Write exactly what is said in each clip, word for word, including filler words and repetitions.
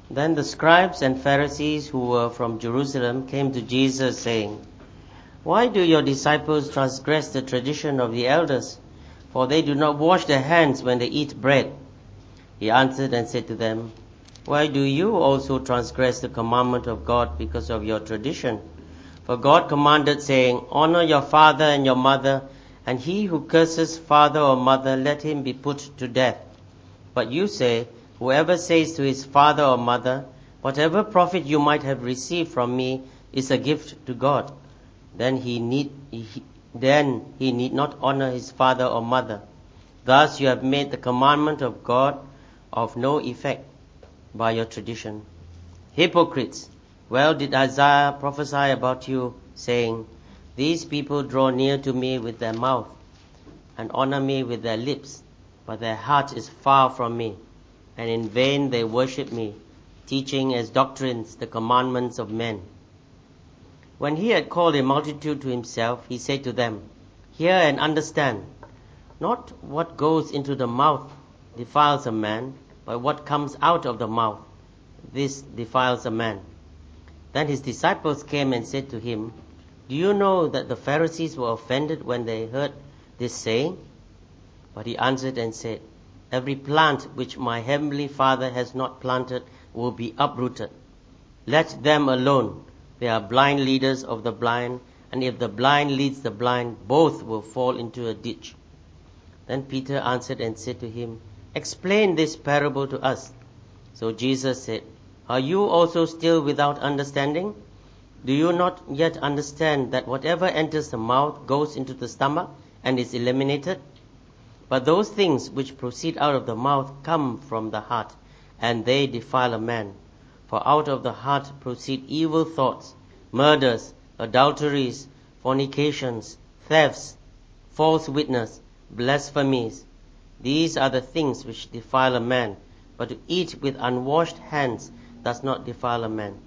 Then the scribes and Pharisees who were from Jerusalem came to Jesus saying, "Why do your disciples transgress the tradition of the elders? For they do not wash their hands when they eat bread." He answered and said to them, "Why do you also transgress the commandment of God because of your tradition? For God commanded, saying, 'Honor your father and your mother, and he who curses father or mother, let him be put to death.' But you say, 'Whoever says to his father or mother, whatever profit you might have received from me is a gift to God, then he need he, then he need not honor his father or mother. Thus you have made the commandment of God of no effect by your tradition. Hypocrites! Well did Isaiah prophesy about you, saying, 'These people draw near to me with their mouth, and honor me with their lips, but their heart is far from me, and in vain they worship me, teaching as doctrines the commandments of men.'" When he had called a multitude to himself, he said to them, "Hear and understand. Not what goes into the mouth defiles a man, but what comes out of the mouth, this defiles a man." Then his disciples came and said to him, "Do you know that the Pharisees were offended when they heard this saying?" But he answered and said, "Every plant which my heavenly Father has not planted will be uprooted. Let them alone. They are blind leaders of the blind, and if the blind leads the blind, both will fall into a ditch." Then Peter answered and said to him, "Explain this parable to us." So Jesus said, "Are you also still without understanding? Do you not yet understand that whatever enters the mouth goes into the stomach and is eliminated? But those things which proceed out of the mouth come from the heart, and they defile a man. For out of the heart proceed evil thoughts, murders, adulteries, fornications, thefts, false witness, blasphemies. These are the things which defile a man, but to eat with unwashed hands does not defile a man."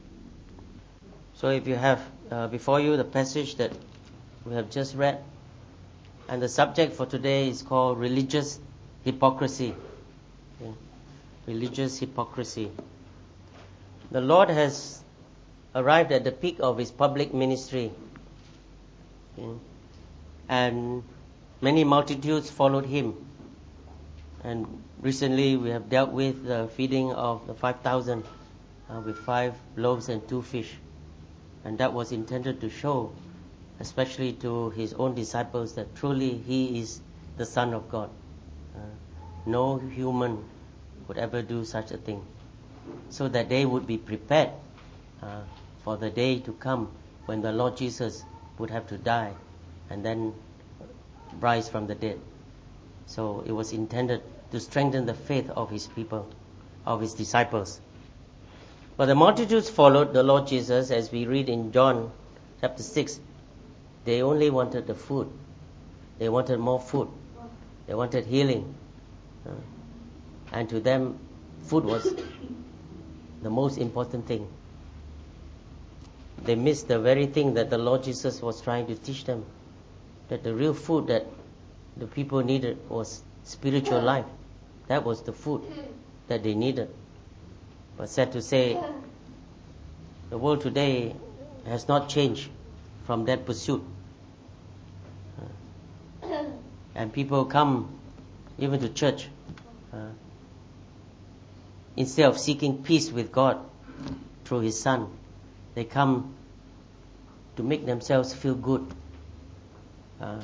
So if you have uh, before you the passage that we have just read, and the subject for today is called religious hypocrisy. Okay. Religious hypocrisy. The Lord has arrived at the peak of his public ministry, okay, and many multitudes followed him. And recently we have dealt with the feeding of the five thousand uh, with five loaves and two fish. And that was intended to show, especially to his own disciples, that truly he is the Son of God. Uh, no human would ever do such a thing. So that they would be prepared uh, for the day to come when the Lord Jesus would have to die and then rise from the dead. So it was intended to strengthen the faith of his people, of his disciples. But the multitudes followed the Lord Jesus, as we read in John chapter six. They only wanted the food. They wanted more food. They wanted healing. Uh, and to them, food was the most important thing. They missed the very thing that the Lord Jesus was trying to teach them. That the real food that the people needed was spiritual life. That was the food that they needed. But sad to say, the world today has not changed from that pursuit. Uh, and people come even to church uh, instead of seeking peace with God through his Son. They come to make themselves feel good, uh,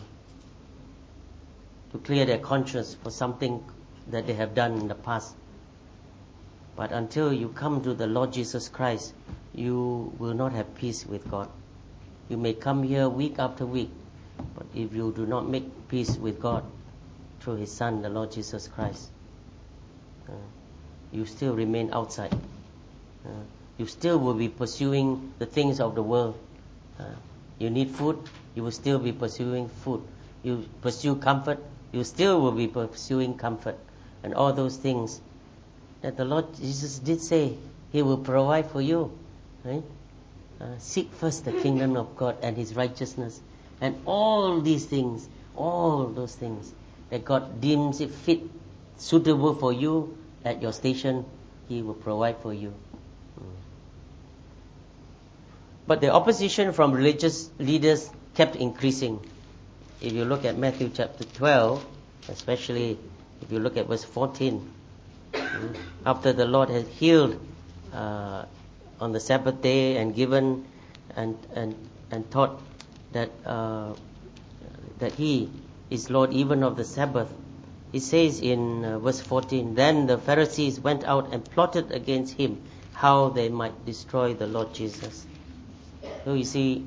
to clear their conscience for something that they have done in the past. But until you come to the Lord Jesus Christ, you will not have peace with God. You may come here week after week, but if you do not make peace with God through his Son, the Lord Jesus Christ, uh, you still remain outside. Uh, you still will be pursuing the things of the world. Uh, you need food, you will still be pursuing food. You pursue comfort, you still will be pursuing comfort. And all those things that the Lord Jesus did say he will provide for you, right? Uh, seek first the kingdom of God and his righteousness, and all these things, all those things that God deems it fit, suitable for you at your station, he will provide for you. But the opposition from religious leaders kept increasing. If you look at Matthew chapter twelve, especially if you look at verse fourteen, after the Lord had healed uh, on the Sabbath day and given and and and taught that uh, that He is Lord even of the Sabbath, He says in uh, verse fourteen, then the Pharisees went out and plotted against Him how they might destroy the Lord Jesus. So you see,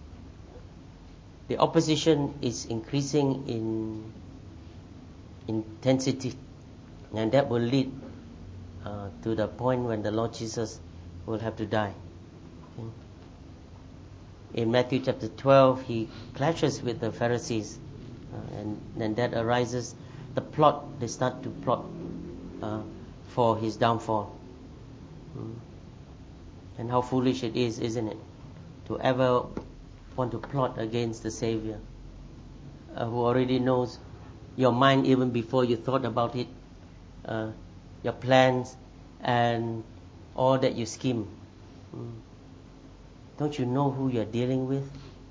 the opposition is increasing in intensity, and that will lead uh, to the point when the Lord Jesus will have to die. Okay. In Matthew chapter twelve, He clashes with the Pharisees, uh, and then that arises the plot. They start to plot uh, for His downfall. Mm. And how foolish it is, isn't it, to ever want to plot against the Savior, uh, who already knows your mind even before you thought about it, uh, your plans and all that you scheme. Mm. Don't you know who you're dealing with?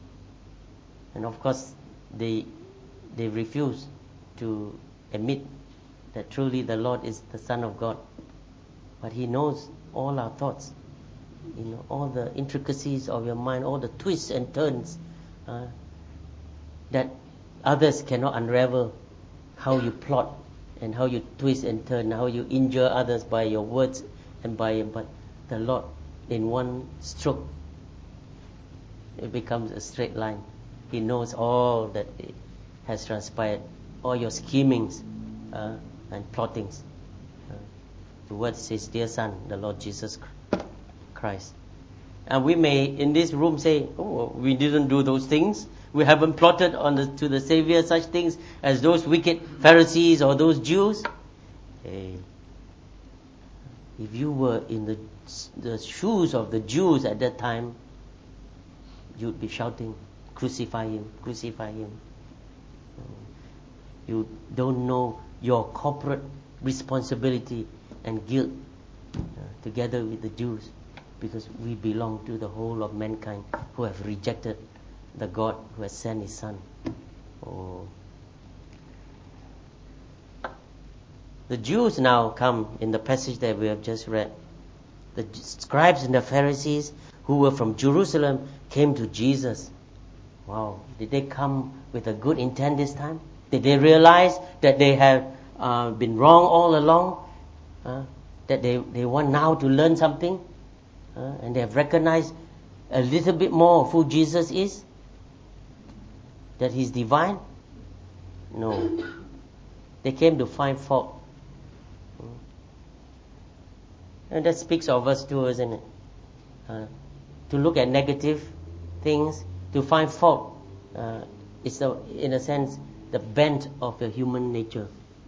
And of course, they they refuse to admit that truly the Lord is the Son of God. But He knows all our thoughts, you know, all the intricacies of your mind, all the twists and turns uh, that others cannot unravel. How you plot and how you twist and turn, how you injure others by your words and by but the Lord, in one stroke, it becomes a straight line. He knows all that has transpired, all your schemings uh, and plottings uh, towards His dear Son, the Lord Jesus Christ. And we may in this room say, oh, we didn't do those things. We haven't plotted on the, to the Savior such things as those wicked Pharisees or those Jews. Hey, if you were in the the shoes of the Jews at that time, you'd be shouting, crucify Him, crucify Him. You don't know your corporate responsibility and guilt uh, together with the Jews, because we belong to the whole of mankind who have rejected the God who has sent His Son. Oh. The Jews now come in the passage that we have just read. The scribes and the Pharisees who were from Jerusalem came to Jesus. Wow. Did they come with a good intent this time? Did they realize that they have uh, been wrong all along? Uh, that they, they want now to learn something? Uh, and they have recognized a little bit more of who Jesus is? That He's divine? No. They came to find fault. And that speaks of us too, isn't it? Uh, to look at negative things, to find fault, uh, is a, in a sense the bent of the human nature.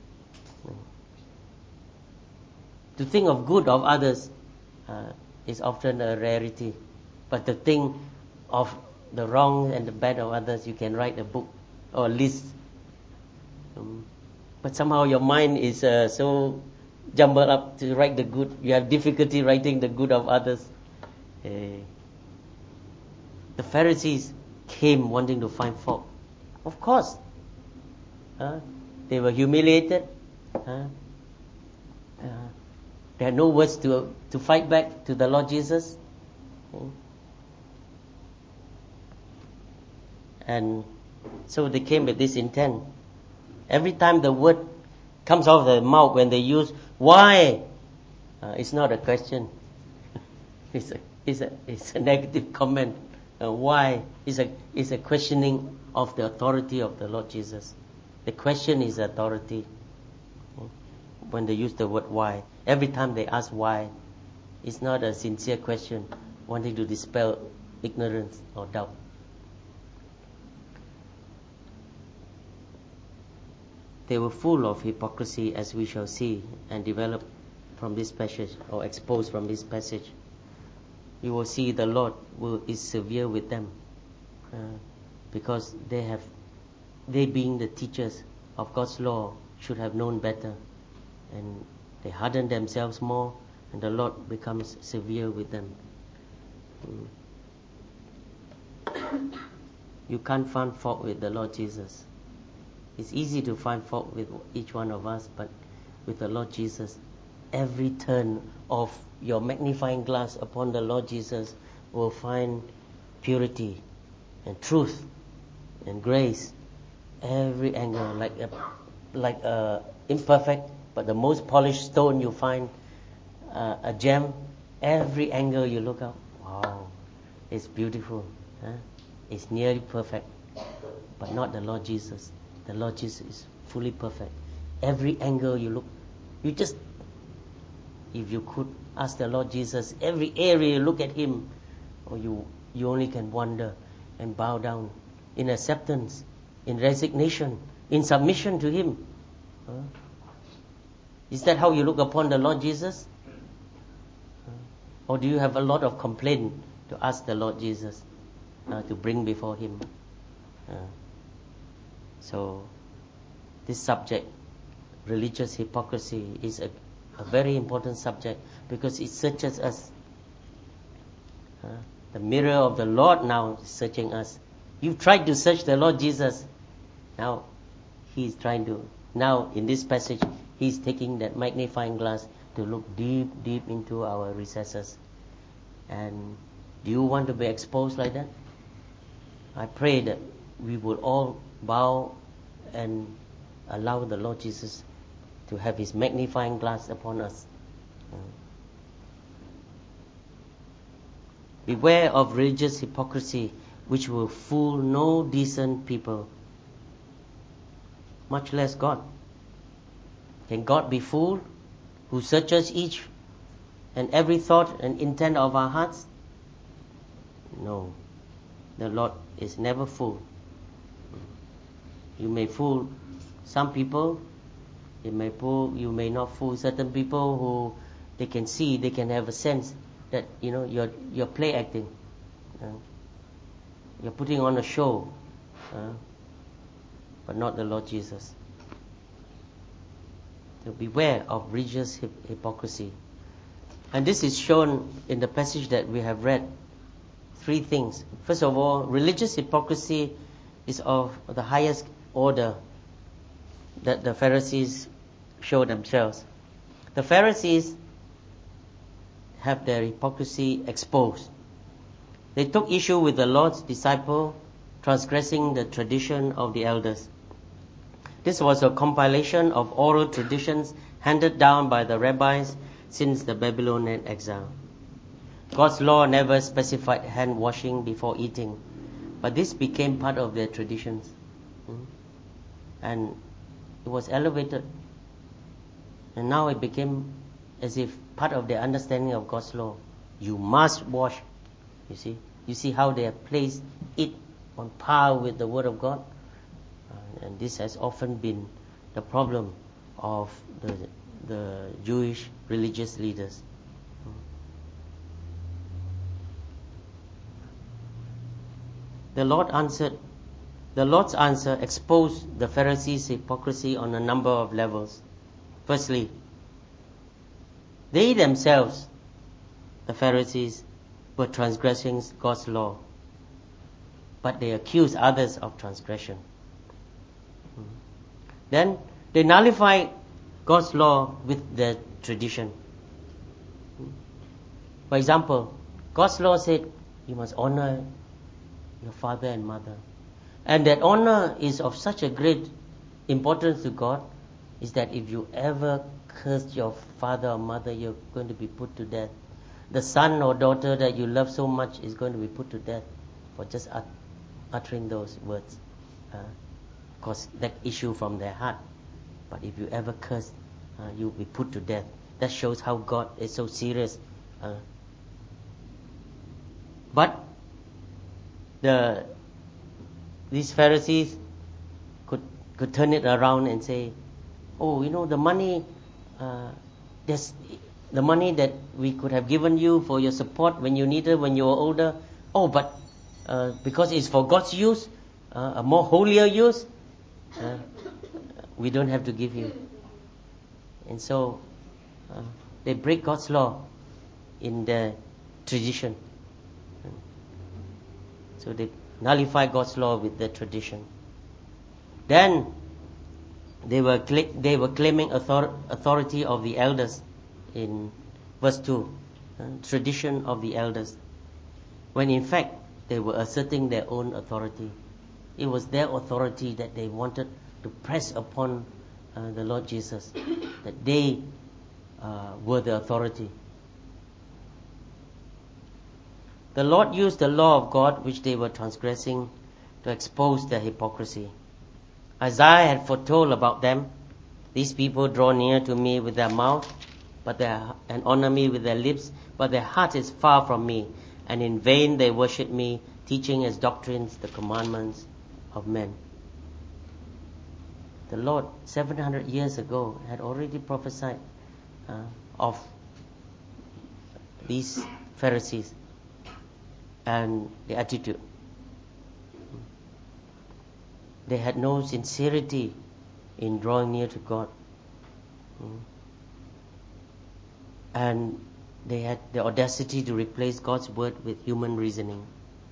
To think of good of others uh, is often a rarity, but to think of the wrong and the bad of others, you can write a book or a list. Um, but somehow your mind is uh, so jumbled up to write the good. You have difficulty writing the good of others. Uh, the Pharisees came wanting to find fault. Of course. Uh, they were humiliated. Uh, uh, they had no words to to fight back to the Lord Jesus. Uh, and so they came with this intent. Every time the word comes out of their mouth when they use why, uh, it's not a question. it's a it's a it's a negative comment. Uh, why is a is a questioning of the authority of the Lord Jesus. The question is authority. When they use the word why, every time they ask why, it's not a sincere question, wanting to dispel ignorance or doubt. They were full of hypocrisy, as we shall see and develop from this passage, or expose from this passage. You will see the Lord will, is severe with them uh, because they have, they being the teachers of God's law, should have known better, and they harden themselves more and the Lord becomes severe with them. Mm. You can't find fault with the Lord Jesus. It's easy to find fault with each one of us, but with the Lord Jesus, every turn of your magnifying glass upon the Lord Jesus will find purity and truth and grace. Every angle, like a, like a imperfect but the most polished stone, you find uh, a gem. Every angle you look up, wow, it's beautiful. Huh? It's nearly perfect, but not the Lord Jesus. The Lord Jesus is fully perfect. Every angle you look, you just, if you could ask the Lord Jesus, every area you look at Him, or you you only can wonder and bow down in acceptance, in resignation, in submission to Him. Huh? Is that how you look upon the Lord Jesus? Huh? Or do you have a lot of complaint to ask the Lord Jesus uh, to bring before Him? Uh, so, this subject, religious hypocrisy, is a, a very important subject because it searches us. Uh, the mirror of the Lord now is searching us. You've tried to search the Lord Jesus. Now, He's trying to, now in this passage, He's taking that magnifying glass to look deep, deep into our recesses. And do you want to be exposed like that? I pray that we will all bow and allow the Lord Jesus to have His magnifying glass upon us. Beware of religious hypocrisy, which will fool no decent people, much less God. Can God be fooled, who searches each and every thought and intent of our hearts? No. The Lord is never fooled. You may fool some people, you may fool, you may not fool certain people who they can see, they can have a sense that, you know, you're you're play acting. Uh, you're putting on a show. Uh, but not the Lord Jesus. So beware of religious hip- hypocrisy. And this is shown in the passage that we have read. Three things. First of all, religious hypocrisy is of the highest order that the Pharisees show themselves. The Pharisees have their hypocrisy exposed. They took issue with the Lord's disciple transgressing the tradition of the elders. This was a compilation of oral traditions handed down by the rabbis since the Babylonian exile. God's law never specified hand washing before eating, but this became part of their traditions. And it was elevated. And now it became as if part of their understanding of God's law. You must wash. You see? You see how they have placed it on par with the Word of God? Uh, and this has often been the problem of the, the Jewish religious leaders. The Lord answered, the Lord's answer exposed the Pharisees' hypocrisy on a number of levels. Firstly, they themselves, the Pharisees, were transgressing God's law, but they accused others of transgression. Then they nullify God's law with their tradition. For example, God's law said you must honor your father and mother. And that honor is of such a great importance to God, is that if you ever curse your father or mother, you're going to be put to death. The son or daughter that you love so much is going to be put to death for just ut- uttering those words. Uh, of course, that issue from their heart. But if you ever curse, uh, you'll be put to death. That shows how God is so serious. Uh, but the these Pharisees could could turn it around and say, "Oh, you know, the money, uh, there's the money that we could have given you for your support when you needed, when you were older. Oh, but uh, because it's for God's use, uh, a more holier use, uh, we don't have to give you." And so, uh, They break God's law in their tradition. So they nullify God's law with their tradition. Then they were cl- they were claiming author- authority of the elders in verse two, uh, tradition of the elders, when in fact they were asserting their own authority. It was their authority that they wanted to press upon uh, the Lord Jesus, that they uh, were the authority. The Lord used the law of God which they were transgressing to expose their hypocrisy. Isaiah had foretold about them. These people draw near to me with their mouth, but their, and honor me with their lips, but their heart is far from me, and in vain they worship me, teaching as doctrines the commandments of men. The Lord, seven hundred years ago, had already prophesied uh, of these Pharisees and the attitude. They had no sincerity in drawing near to God. And they had the audacity to replace God's word with human reasoning.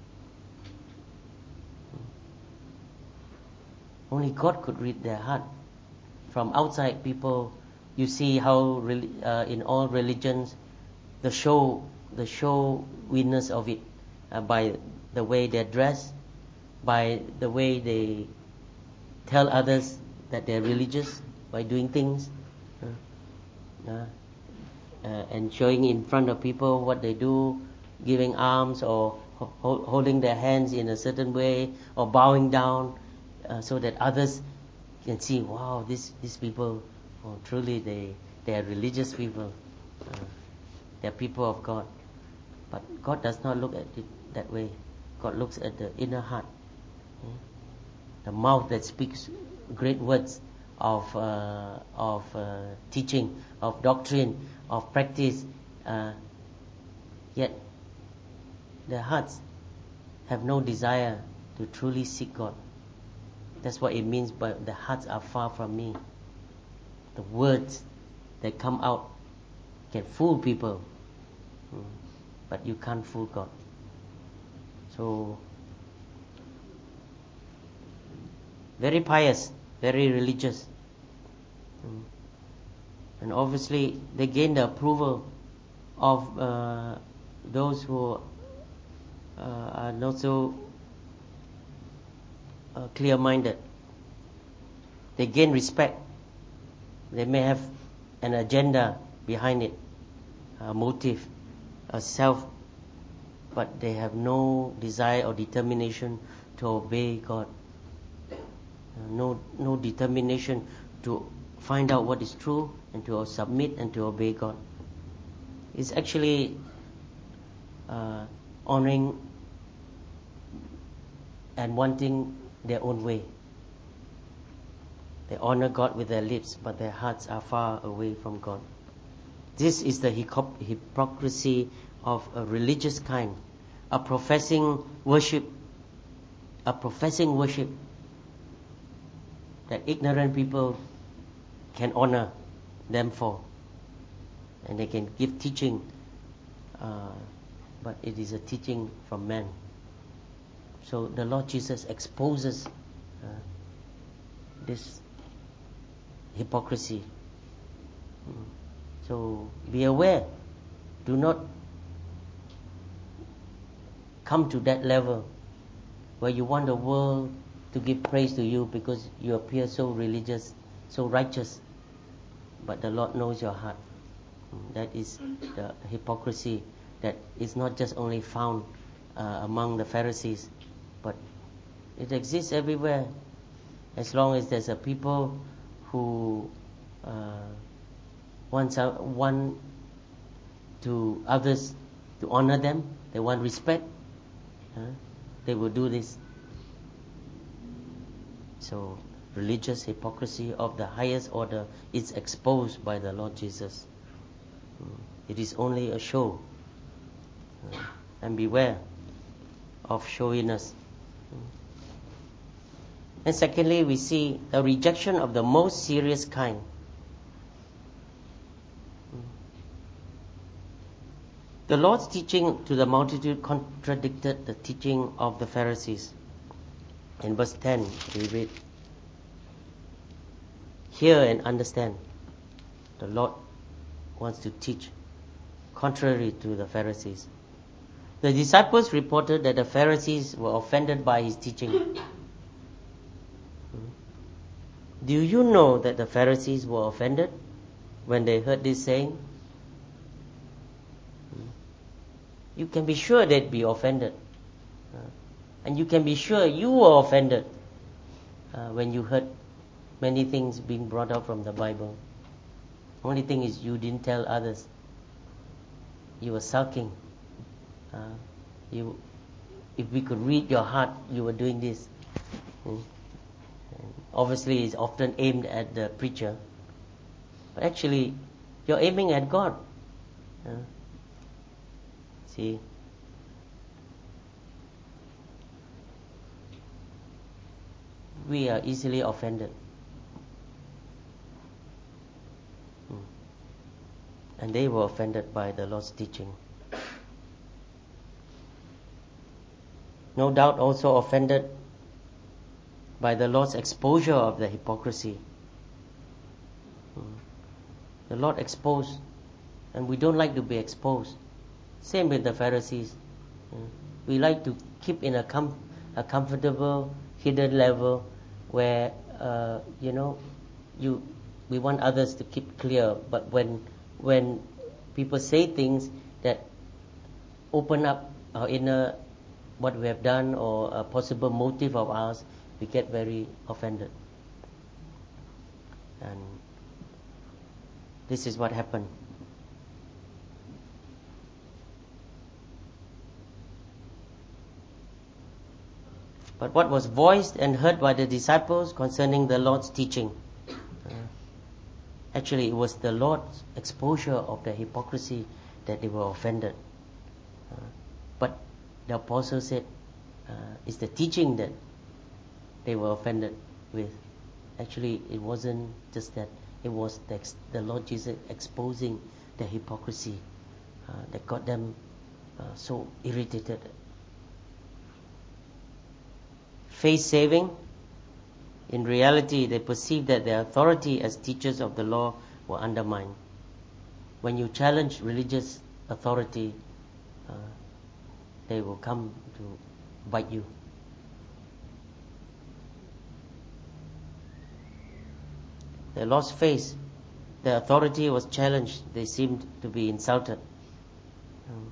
Only God could read their heart. From outside, people, you see how uh, in all religions, the show, the showiness of it, uh, by the way they dress, by the way they tell others that they're religious, by doing things, uh, uh, uh, and showing in front of people what they do, giving alms or ho- holding their hands in a certain way, or bowing down, uh, so that others can see, wow, these these people, oh, truly they they are religious people, uh, they are people of God. But God does not look at it that way. God looks at the inner heart, yeah? The mouth that speaks great words of uh, of uh, teaching, of doctrine, of practice, uh, yet their hearts have no desire to truly seek God. That's what it means by the hearts are far from me. The words that come out can fool people, but you can't fool God. So, very pious, very religious. And obviously they gain the approval of uh, those who uh, are not so uh, clear-minded. They gain respect. They may have an agenda behind it, a motive, a self, but they have no desire or determination to obey God. Uh, no, no determination to find out what is true and to submit and to obey God. It's actually uh, honoring and wanting their own way. They honor God with their lips, but their hearts are far away from God. This is the hypocrisy of a religious kind, a professing worship, a professing worship that ignorant people can honor them for, and they can give teaching, uh, but it is a teaching from man. So the Lord Jesus exposes uh, this hypocrisy. So be aware. Do not come to that level where you want the world to give praise to you because you appear so religious, so righteous. But the Lord knows your heart. That is the hypocrisy that is not just only found uh, among the Pharisees, but it exists everywhere. As long as there's a people who uh, want, want to others to honor them, they want respect, uh, they will do this. So religious hypocrisy of the highest order is exposed by the Lord Jesus. It is only a show. Uh, and beware of showiness. And secondly, we see the rejection of the most serious kind. The Lord's teaching to the multitude contradicted the teaching of the Pharisees. In verse ten, we read, "Hear and understand." The Lord wants to teach contrary to the Pharisees. The disciples reported that the Pharisees were offended by his teaching. Do you know that the Pharisees were offended when they heard this saying? You can be sure they'd be offended. Uh, and you can be sure you were offended uh, when you heard many things being brought out from the Bible. Only thing is you didn't tell others. You were sulking. Uh, you, if we could read your heart, you were doing this. Mm. Obviously, it's often aimed at the preacher. But actually, you're aiming at God. Uh, see? We are easily offended. Mm. And they were offended by the Lord's teaching. No doubt also offended by the Lord's exposure of the hypocrisy. The Lord exposed, and we don't like to be exposed. Same with the Pharisees. We like to keep in a, com- a comfortable, hidden level where, uh, you know, you we want others to keep clear. But when when people say things that open up our inner, what we have done or a possible motive of ours, we get very offended. And this is what happened. But what was voiced and heard by the disciples concerning the Lord's teaching? Uh, actually, it was the Lord's exposure of the hypocrisy that they were offended. Uh, but the apostle said, uh, it's the teaching that they were offended with. Actually, it wasn't just that. It was the, the Lord Jesus exposing the hypocrisy uh, that got them uh, so irritated. Face saving. In reality, they perceived that their authority as teachers of the law were undermined. When you challenge religious authority, uh, they will come to bite you. They lost face. Their authority was challenged. They seemed to be insulted. Um,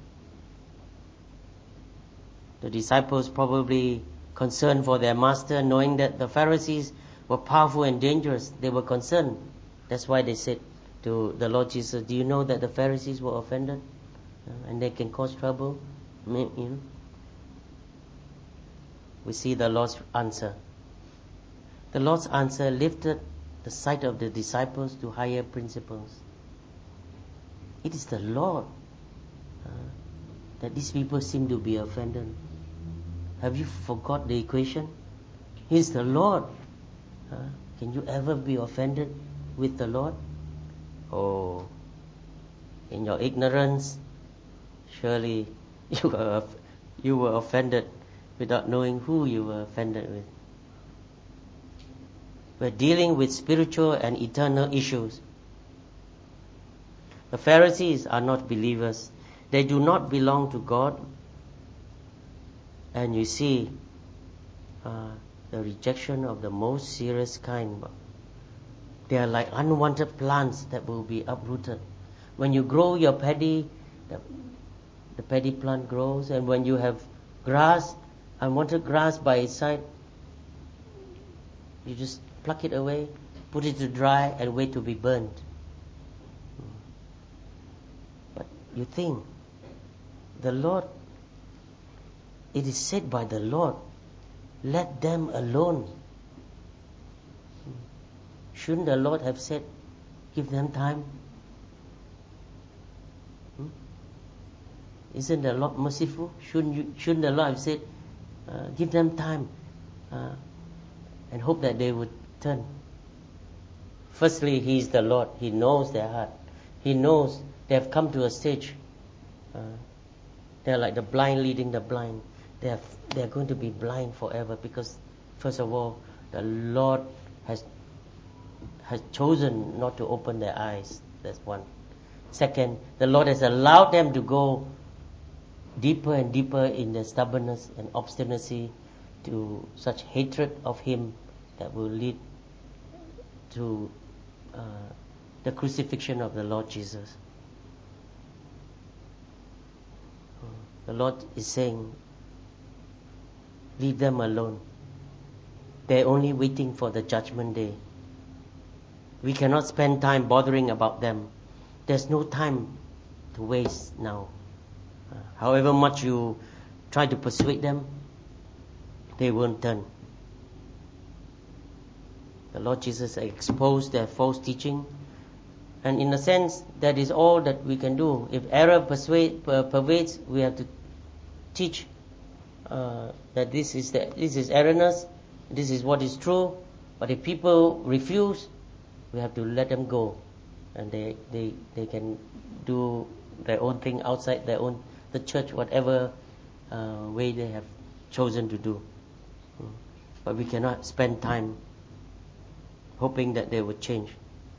the disciples probably concerned for their master, knowing that the Pharisees were powerful and dangerous. They were concerned. That's why they said to the Lord Jesus, do you know that the Pharisees were offended? Uh, and they can cause trouble? You know? We see the Lord's answer. The Lord's answer lifted the sight of the disciples to higher principles. It is the Lord uh, that these people seem to be offended. Have you forgot the equation? He is the Lord. Uh, can you ever be offended with the Lord? Oh, in your ignorance, surely you were you were offended without knowing who you were offended with. We're dealing with spiritual and eternal issues. The Pharisees are not believers. They do not belong to God. And you see uh, the rejection of the most serious kind. They are like unwanted plants that will be uprooted. When you grow your paddy, the, the paddy plant grows, and when you have grass, unwanted grass by its side, you just pluck it away, put it to dry, and wait to be burned. But you think, the Lord, it is said by the Lord, let them alone. Shouldn't the Lord have said, give them time? Hmm? Isn't the Lord merciful? Shouldn't you, shouldn't the Lord have said, uh, give them time uh, and hope that they would turn? Firstly, He is the Lord. He knows their heart. He knows they have come to a stage uh, They're like the blind leading the blind. They're, they're going to be blind forever because, first of all, the Lord has has chosen not to open their eyes. That's one. Second, the Lord has allowed them to go deeper and deeper in their stubbornness and obstinacy to such hatred of Him that will lead to uh, the crucifixion of the Lord Jesus. The Lord is saying, leave them alone. They're only waiting for the judgment day. We cannot spend time bothering about them. There's no time to waste now. Uh, however much you try to persuade them, they won't turn. The Lord Jesus exposed their false teaching, and in a sense, that is all that we can do. If error persuade, per, pervades, we have to teach uh, that this is the, this is erroneous, this is what is true. But if people refuse, we have to let them go, and they they they can do their own thing outside their own the church, whatever uh, way they have chosen to do. But we cannot spend time hoping that they would change.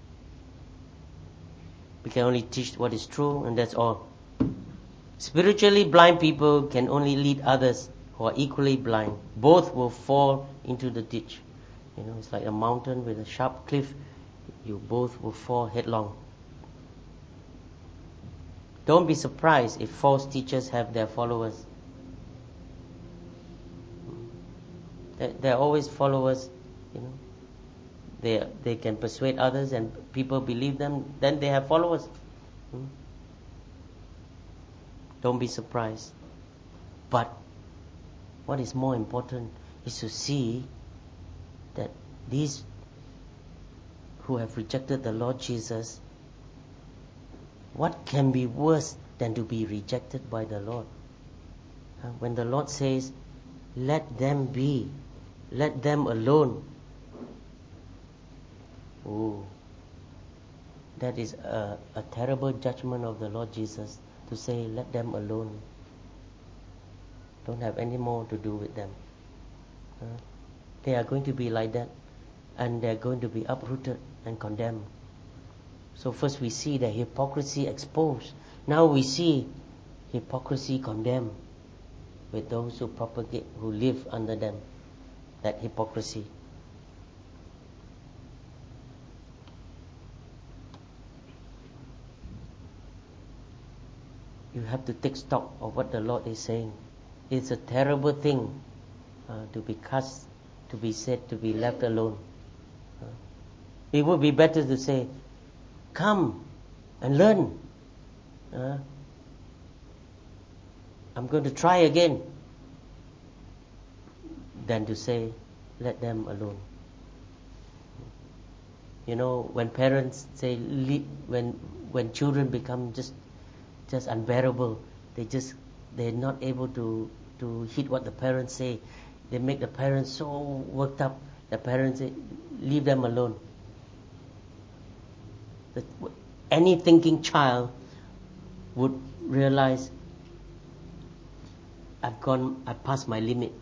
We can only teach what is true, and that's all. Spiritually blind people can only lead others who are equally blind. Both will fall into the ditch. You know, it's like a mountain with a sharp cliff. You both will fall headlong. Don't be surprised if false teachers have their followers. There are always followers, you know. They they can persuade others and people believe them, then they have followers. Hmm? Don't be surprised. But what is more important is to see that these who have rejected the Lord Jesus, what can be worse than to be rejected by the Lord? Uh, when the Lord says, let them be, let them alone. Oh, that is a, a terrible judgment of the Lord Jesus, to say, let them alone. Don't have any more to do with them. Uh, they are going to be like that, and they are going to be uprooted and condemned. So first we see the hypocrisy exposed. Now we see hypocrisy condemned with those who propagate, who live under them, that hypocrisy. You have to take stock of what the Lord is saying. It's a terrible thing uh, to be cast, to be said, to be left alone. Uh, it would be better to say, come and learn. Uh, I'm going to try again. Than to say, let them alone. You know, when parents say, when when children become just just unbearable, they just they're not able to to heed what the parents say. They make the parents so worked up. The parents say, leave them alone. The, any thinking child would realize, I've gone, I've passed my limit.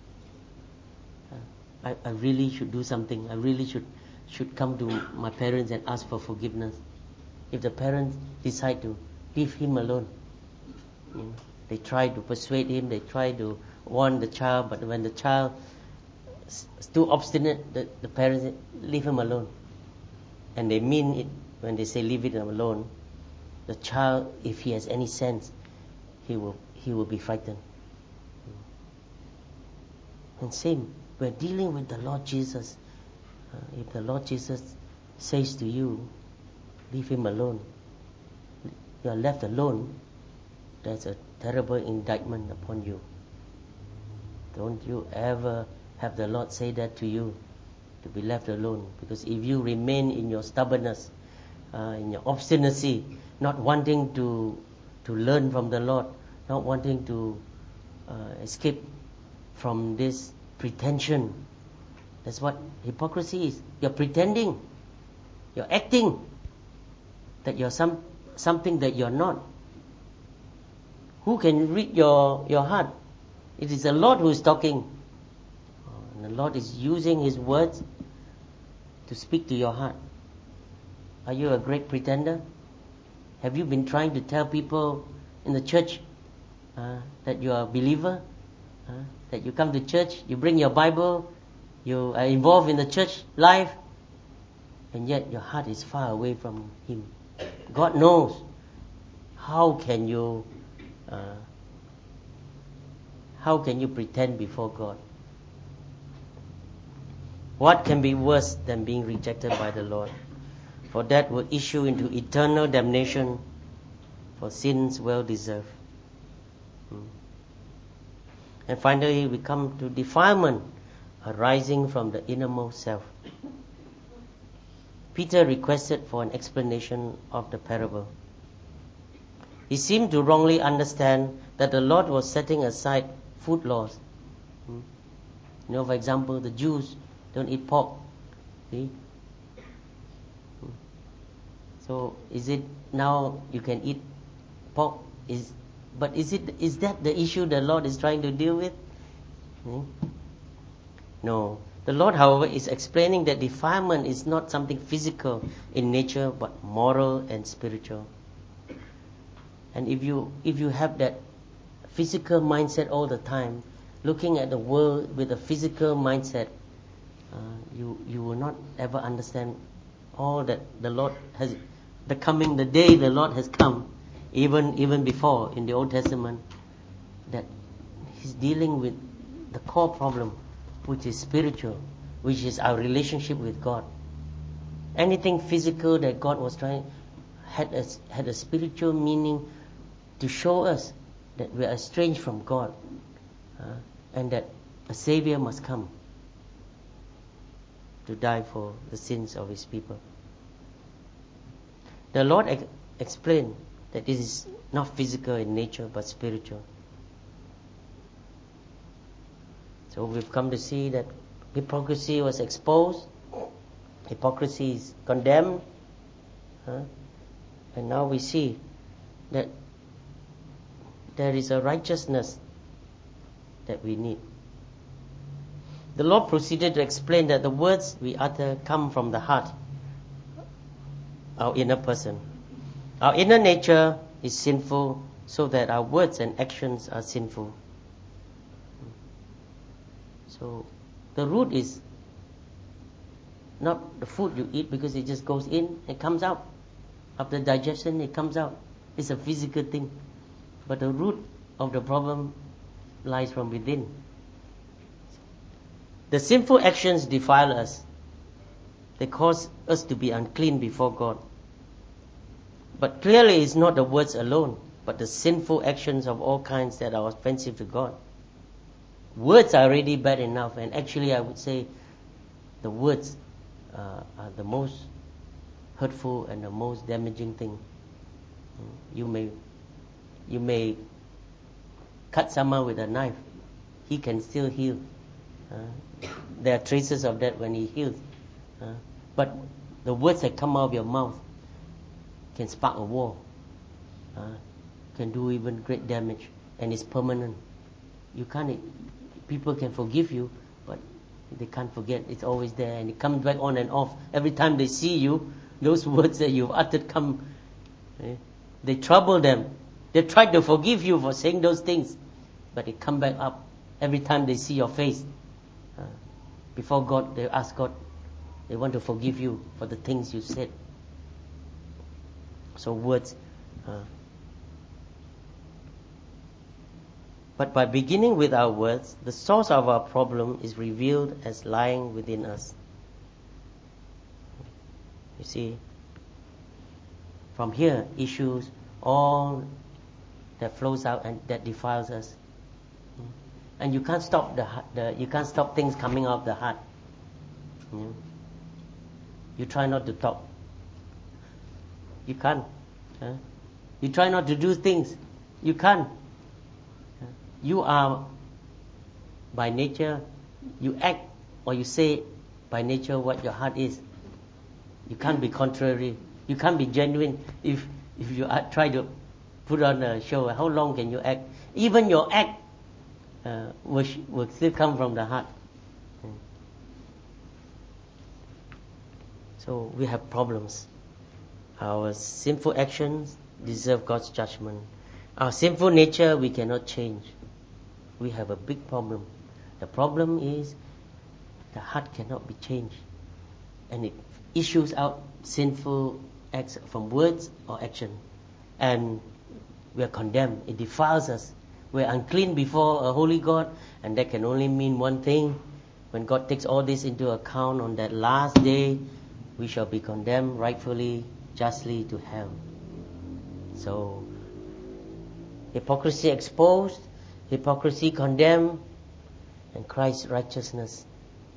I, I really should do something. I really should should come to my parents and ask for forgiveness. If the parents decide to leave him alone, you know, they try to persuade him, they try to warn the child, but when the child is too obstinate, the, the parents say, leave him alone. And they mean it when they say leave it alone. The child, if he has any sense, he will he will be frightened. And same, we're dealing with the Lord Jesus. Uh, if the Lord Jesus says to you, leave him alone, you are left alone, that's a terrible indictment upon you. Don't you ever have the Lord say that to you, to be left alone. Because if you remain in your stubbornness, uh, in your obstinacy, not wanting to to learn from the Lord, not wanting to uh, escape from this pretension. That's what hypocrisy is. You're pretending. You're acting that you're some something that you're not. Who can read your, your heart? It is the Lord who is talking. And the Lord is using His words to speak to your heart. Are you a great pretender? Have you been trying to tell people in the church uh, that you are a believer? Uh, that you come to church, you bring your Bible, you are involved in the church life, and yet your heart is far away from Him. God knows. How can you uh, how can you pretend before God? What can be worse than being rejected by the Lord? For that will issue into eternal damnation for sins well deserved. Hmm. And finally, we come to defilement arising from the innermost self. Peter requested for an explanation of the parable. He seemed to wrongly understand that the Lord was setting aside food laws. Hmm. You know, for example, the Jews don't eat pork. See? Hmm. So, is it now you can eat pork? Is but is it is that the issue the Lord is trying to deal with? Hmm? No. The Lord, however, is explaining that defilement is not something physical in nature, but moral and spiritual. And if you if you have that physical mindset all the time, looking at the world with a physical mindset, uh, you you will not ever understand all that the Lord has, the coming, the day the Lord has come, even even before in the Old Testament, that He's dealing with the core problem, which is spiritual, which is our relationship with God. Anything physical that God was trying had a, had a spiritual meaning to show us that we are estranged from God, uh, and that a Savior must come to die for the sins of His people. The Lord ex- explained that it is not physical in nature but spiritual. So we've come to see that hypocrisy was exposed, hypocrisy is condemned, huh? And now we see that there is a righteousness that we need. The Lord proceeded to explain that the words we utter come from the heart, our inner person. Our inner nature is sinful, so that our words and actions are sinful. So the root is not the food you eat, because it just goes in and comes out. After digestion, it comes out. It's a physical thing. But the root of the problem lies from within. The sinful actions defile us. They cause us to be unclean before God. But clearly it's not the words alone, but the sinful actions of all kinds that are offensive to God. Words are already bad enough, and actually I would say the words uh, are the most hurtful and the most damaging thing. You may you may cut someone with a knife, he can still heal. Uh, there are traces of that when he heals. Uh, but the words that come out of your mouth can spark a war, uh, can do even great damage, and it's permanent. You can't. People can forgive you, but they can't forget. It's always there, and it comes back on and off. Every time they see you, those words that you've uttered come. Eh, they trouble them. They try to forgive you for saying those things, but it come back up every time they see your face. Uh, before God, they ask God. They want to forgive you for the things you said. So words. Uh, but by beginning with our words, the source of our problem is revealed as lying within us. You see, from here issues all that flows out and that defiles us. And you can't stop the, the you can't stop things coming out of the heart. You, you try not to talk. You can't. Huh? You try not to do things. You can't. You are by nature, you act or you say by nature what your heart is. You can't be contrary. You can't be genuine if if you try to put on a show. How long can you act? Even your act uh, will, will still come from the heart. So we have problems. Our sinful actions deserve God's judgment. Our sinful nature we cannot change. We have a big problem. The problem is the heart cannot be changed, and it issues out sinful acts from words or action, and we are condemned. It defiles us. We are unclean before a holy God, and that can only mean one thing. When God takes all this into account on that last day, we shall be condemned rightfully, justly to hell. So, hypocrisy exposed, hypocrisy condemned, and Christ's righteousness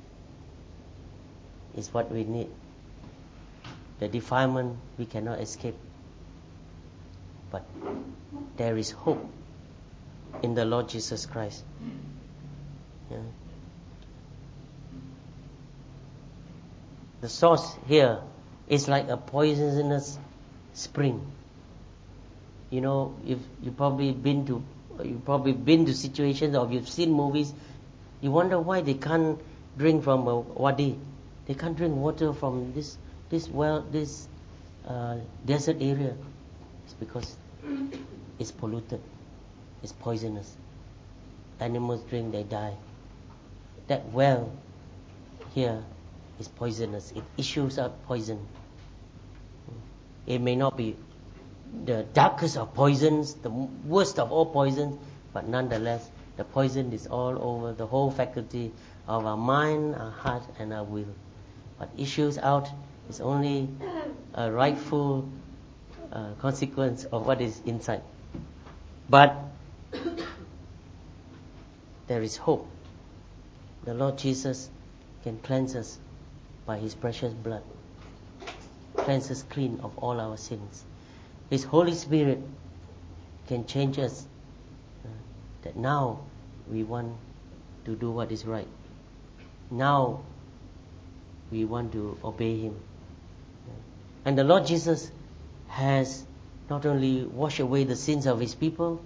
is what we need. The defilement we cannot escape. But there is hope in the Lord Jesus Christ. Yeah. The source here is like a poisonous spring. You know, if you probably been to you probably been to situations, or you've seen movies, you wonder why they can't drink from a wadi. They can't drink water from this this well this uh, desert area. It's because it's polluted. It's poisonous. Animals drink, they die. That well here is poisonous. It issues out poison. It may not be the darkest of poisons, the worst of all poisons, but nonetheless, the poison is all over the whole faculty of our mind, our heart, and our will. What issues out is only a rightful uh, consequence of what is inside. But there is hope. The Lord Jesus can cleanse us by His precious blood. Cleanse us clean of all our sins. His Holy Spirit can change us, uh, that now we want to do what is right. Now we want to obey Him. And the Lord Jesus has not only washed away the sins of His people,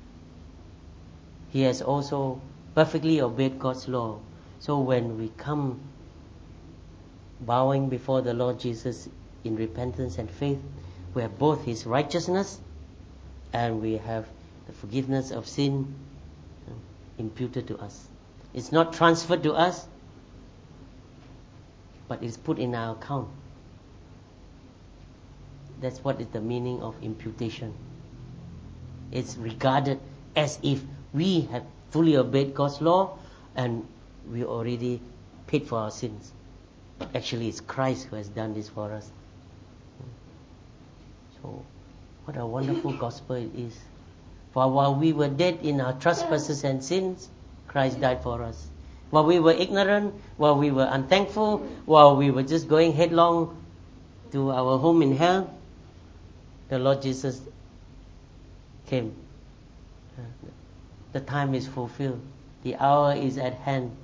He has also perfectly obeyed God's law. So when we come bowing before the Lord Jesus in repentance and faith, we have both His righteousness and we have the forgiveness of sin imputed to us. It's not transferred to us, but it's put in our account. That's what is the meaning of imputation. It's regarded as if we have fully obeyed God's law and we already paid for our sins. Actually, it's Christ who has done this for us. So, what a wonderful gospel it is. For while we were dead in our trespasses and sins, Christ died for us. While we were ignorant, while we were unthankful, while we were just going headlong to our home in hell, the Lord Jesus came. The time is fulfilled. The hour is at hand.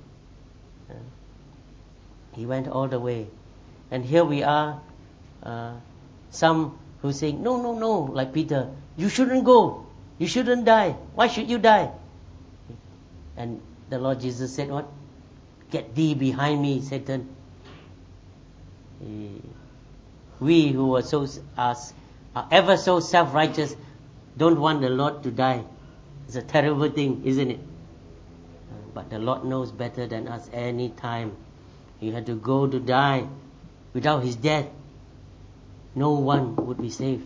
He went all the way. And here we are, uh, some who say, no, no, no, like Peter, you shouldn't go. You shouldn't die. Why should you die? And the Lord Jesus said what? Get thee behind me, Satan. We who are so are, are ever so self-righteous don't want the Lord to die. It's a terrible thing, isn't it? But the Lord knows better than us any time. He had to go to die. Without His death, no one would be saved.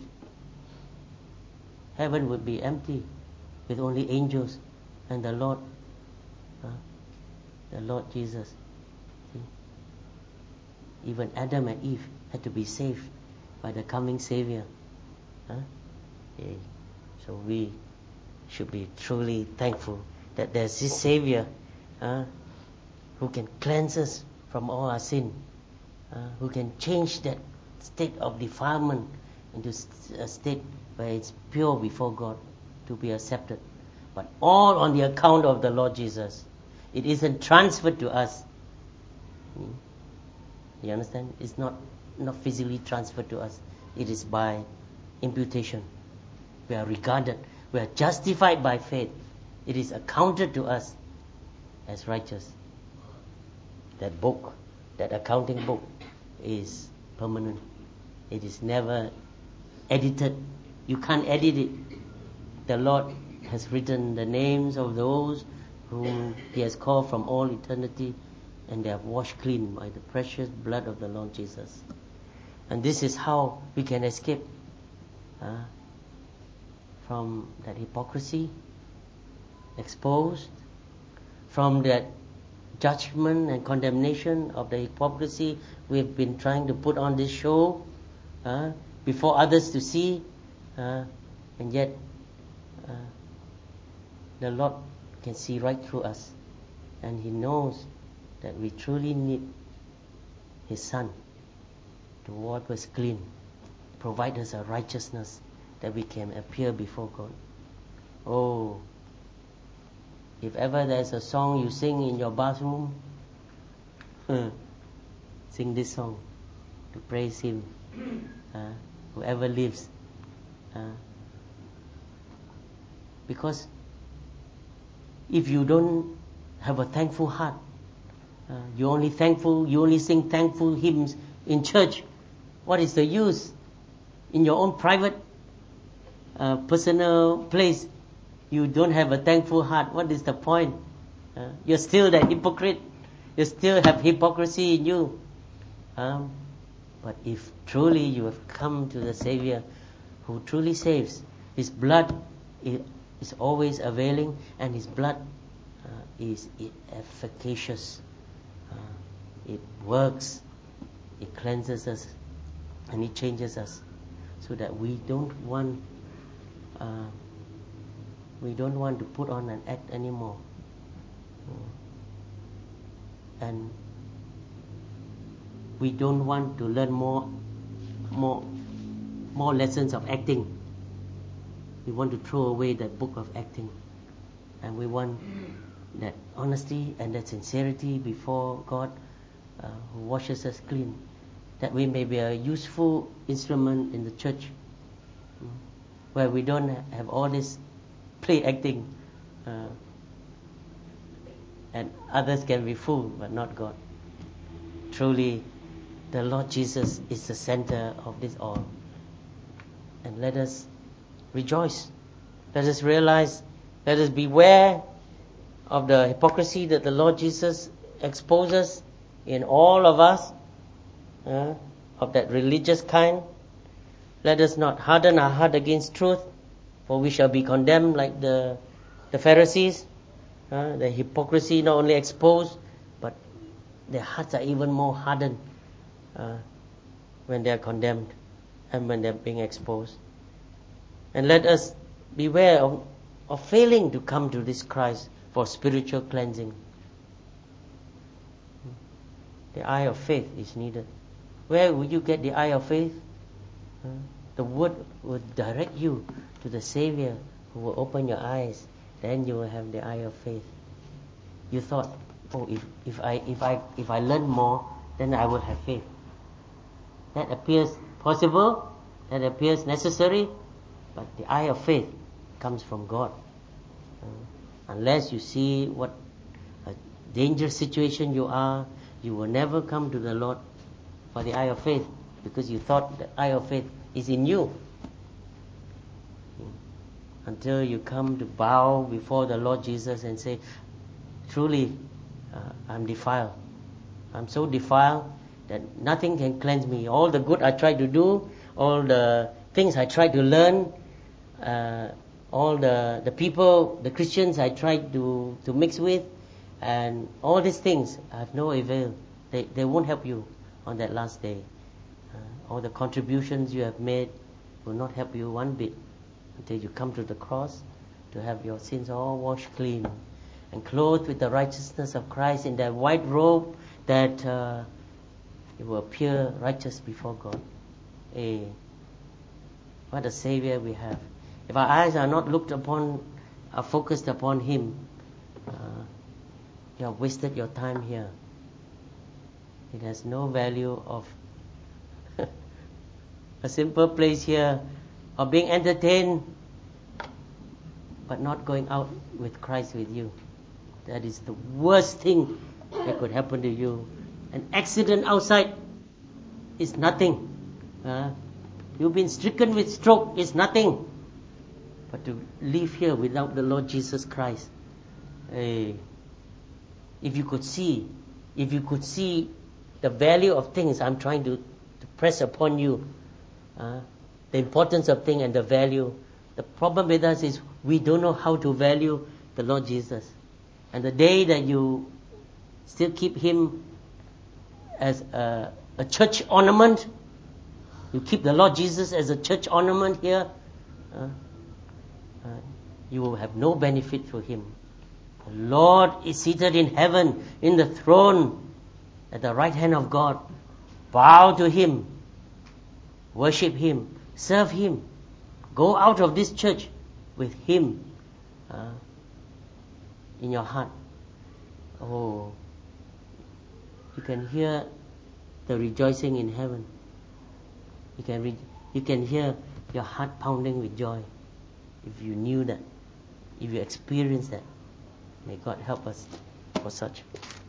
Heaven would be empty with only angels and the Lord, uh, the Lord Jesus. See? Even Adam and Eve had to be saved by the coming Savior. Huh? Yeah. So we should be truly thankful that there's this Savior uh, who can cleanse us from all our sin, uh, who can change that state of defilement into a state where it's pure before God to be accepted. But all on the account of the Lord Jesus. It isn't transferred to us. Hmm? You understand? It's not, not physically transferred to us. It is by imputation. We are regarded, we are justified by faith. It is accounted to us as righteous. That book, that accounting book is permanent. It is never edited. You can't edit it. The Lord has written the names of those whom He has called from all eternity, and they are washed clean by the precious blood of the Lord Jesus. And this is how we can escape uh, from that hypocrisy, exposed, from that judgment and condemnation of the hypocrisy we've been trying to put on this show uh, before others to see, uh, and yet uh, the Lord can see right through us, and He knows that we truly need His Son to wipe us clean, provide us a righteousness that we can appear before God. Oh, if ever there's a song you sing in your bathroom, sing this song to praise Him. Uh, whoever lives. Uh, because if you don't have a thankful heart, uh, you only thankful, you only sing thankful hymns in church, what is the use? In your own private, uh, personal place, you don't have a thankful heart. What is the point? Uh, you're still that hypocrite. You still have hypocrisy in you. Um, but if truly you have come to the Savior who truly saves, His blood is always availing, and His blood uh, is efficacious. Uh, it works, it cleanses us, and it changes us, so that we don't want uh, we don't want to put on an act anymore. Uh, and we don't want to learn more more more lessons of acting. We want to throw away that book of acting, and we want that honesty and that sincerity before God, uh, who washes us clean, that we may be a useful instrument in the church, uh, where we don't have all this play acting, uh, and others can be fooled, but not God. Truly, the Lord Jesus is the center of this all. And let us rejoice. Let us realize, let us beware of the hypocrisy that the Lord Jesus exposes in all of us, uh, of that religious kind. Let us not harden our heart against truth, for we shall be condemned like the the Pharisees. Uh, the hypocrisy not only exposed, but their hearts are even more hardened uh, when they are condemned and when they are being exposed. And let us beware of, of failing to come to this Christ for spiritual cleansing. The eye of faith is needed. Where will you get the eye of faith? Uh, the Word will direct you to the Savior who will open your eyes. Then you will have the eye of faith. You thought, oh, if, if I if I if I learn more, then I will have faith. That appears possible, that appears necessary, but the eye of faith comes from God. Uh, unless you see what a dangerous situation you are, you will never come to the Lord for the eye of faith, because you thought the eye of faith is in you. Until you come to bow before the Lord Jesus and say, truly, uh, I'm defiled. I'm so defiled that nothing can cleanse me. All the good I tried to do, all the things I tried to learn, uh, all the, the people, the Christians I tried to, to mix with, and all these things have no avail. They, they won't help you on that last day. Uh, all the contributions you have made will not help you one bit until you come to the cross to have your sins all washed clean and clothed with the righteousness of Christ in that white robe, that uh, you will appear righteous before God. Hey, what a Savior we have. If our eyes are not looked upon, are focused upon Him, uh, you have wasted your time here. It has no value of a simple place here, of being entertained but not going out with Christ with you. That is the worst thing that could happen to you. An accident outside is nothing. Uh, you've been stricken with stroke is nothing. But to live here without the Lord Jesus Christ, hey, if you could see, if you could see the value of things I'm trying to, to press upon you, uh, the importance of things and the value. The problem with us is we don't know how to value the Lord Jesus. And the day that you still keep Him as a, a church ornament, you keep the Lord Jesus as a church ornament here, uh, uh, you will have no benefit for Him. The Lord is seated in heaven, in the throne, at the right hand of God. Bow to Him, worship Him, serve Him. Go out of this church with Him uh, in your heart. Oh, you can hear the rejoicing in heaven. You can re- you can hear your heart pounding with joy if you knew that, if you experienced that. May God help us for such.